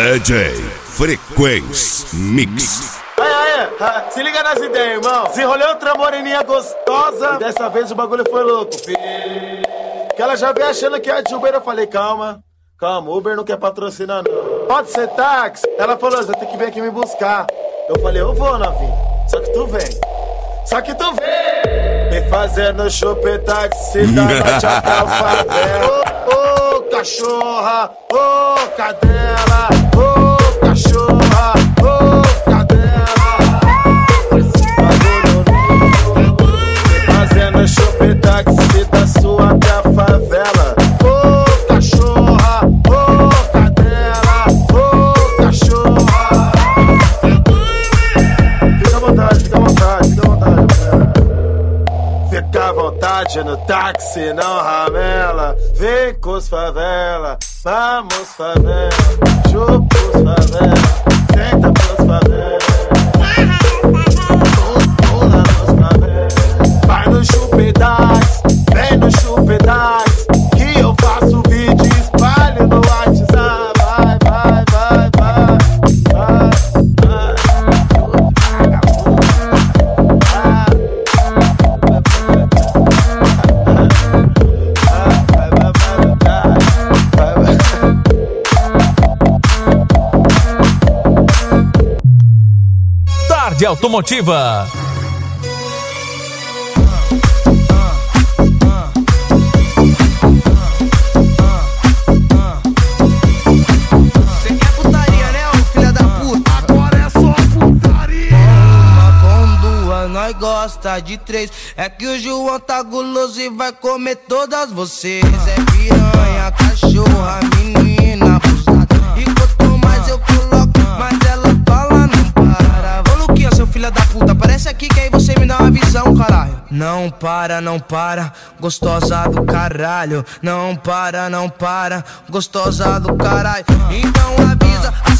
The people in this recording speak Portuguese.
DJ Frequência Mix. Aí, se liga nas ideias, irmão. Se rolê outra moreninha gostosa, e dessa vez o bagulho foi louco, filho. Que ela já veio achando que é de Uber. Eu falei, calma, Uber não quer patrocinar não. Pode ser táxi? Ela falou, você tem que vir aqui me buscar. Eu falei, eu vou, novinho, só que tu vem. Me fazendo chupetáxi da noite até a favela. Ô, cachorra, ô, cadela, ô, cachorra, ô, cadela. Me fazendo chupetáxi da sua até a favela. Ô, cachorra, ô, cadela, ô, cachorra. Fica à vontade, fica à vontade, fica à vontade. Fica à vontade no táxi, não ramela. Vem com os favela, vamos favela. Chupa os favela, senta pros favela. Pula nos favela. Vai no chupedax, vem no chupedax, que eu faço vídeo e espalho no WhatsApp. Vai, vai, vai, vai, vai, vai. Tarde Automotiva. Cê quer putaria, né, ô filha da puta? Agora é só putaria. Uma com duas, nós gosta de três. É que o João tá guloso e vai comer todas vocês. É piranha, cachorra, menina abusada. E quanto mais eu coloco, mais ela fala não para. Ô Luquinha, seu filho da puta, aparece aqui que aí você me dá uma visão, caralho. Não para, gostosa do caralho. Não para, gostosa do caralho. Então avisa a